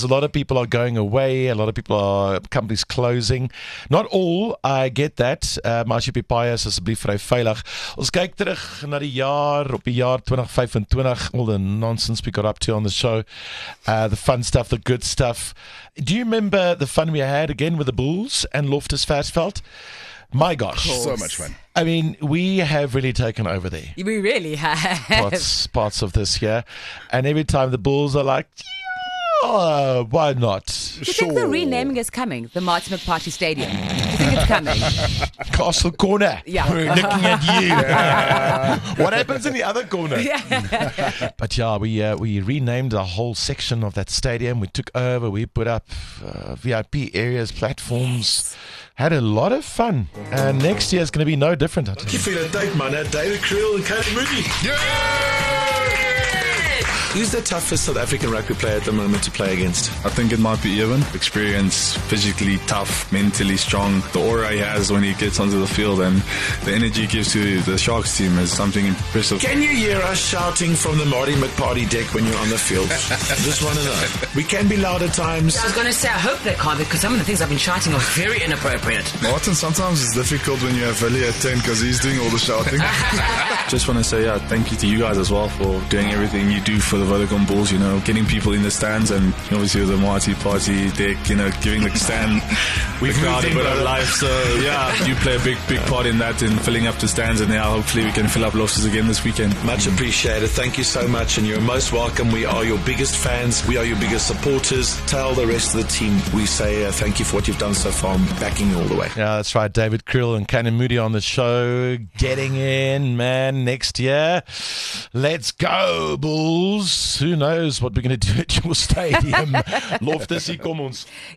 A lot of people are going away. A lot of people are companies closing. Not all, I get that. Maar as jy op die paai is, asseblief vry veilig. Ons kyk terug na die jaar 2025. All the nonsense we got up to on the show. The fun stuff, the good stuff. Do you remember the fun we had again with the Bulls and Loftus Versfeld? My gosh. So much fun. I mean, we have really taken over there. We really have. Parts of this here. And every time the Bulls are like, yeah, why not? Do you think the renaming is coming? The Martin McPartley Stadium. Do you think it's coming? Castle Corner. Yeah. We're looking at you. Yeah. What happens in the other corner? Yeah. But yeah, we renamed a whole section of that stadium. We took over. We put up VIP areas, platforms. Had a lot of fun. And next year is going to be no different. Dankie vir die tyd, manne. David Kriel en Kyle Moody. Who's the toughest South African rugby player at the moment to play against? I think it might be Ewan. Experience, physically tough, mentally strong. The aura he has when he gets onto the field and the energy he gives to the Sharks team is something impressive. Can you hear us shouting from the Marty McParty deck when you're on the field? Just want to know. We can be loud at times. I was going to say, I hope they can't, because some of the things I've been shouting are very inappropriate. Martin, sometimes it's difficult when you have Willie at 10 because he's doing all the shouting. Just want to say thank you to you guys as well for doing everything you do for the Vodacom Bulls, getting people in the stands and obviously with the Marty Party deck, giving the stand the crowd a bit of life. So you play a big part in that, in filling up the stands, and hopefully we can fill up Loftus again this weekend. Much appreciated. Thank you so much, and you're most welcome. We are your biggest fans. We are your biggest supporters. Tell the rest of the team we say thank you for what you've done so far. I'm backing you all the way. Yeah, that's right. David Kriel and Canon Moody on the show. Getting in, man, next year. Let's go, Bulls. Who knows what we're going to do at your stadium? Loftus, hier kom ons.